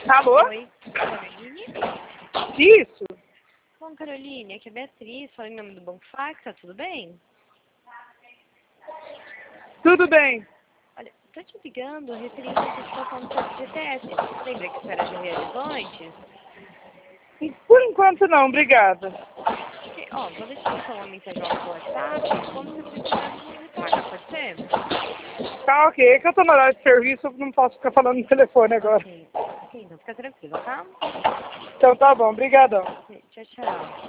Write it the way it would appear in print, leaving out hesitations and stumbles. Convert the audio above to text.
Alô? Oi, Caroline? Isso? Bom, Caroline, aqui é a Beatriz, falando em nome do Bonfax, tá tudo bem? Tudo bem. Olha, tô te ligando referente à situação do seu FGTS. Lembra que isso era já realizou antes? Por enquanto não, obrigada. Ok, ó, vou deixar então uma mensagem lá no WhatsApp, quando você precisar você me retorna, pode ser? Tá ok, é que eu tô no horário de serviço, eu não posso ficar falando no telefone agora. Ok, então fica tranquilo, tá? Então tá bom, obrigadão. Ok, tchau, tchau.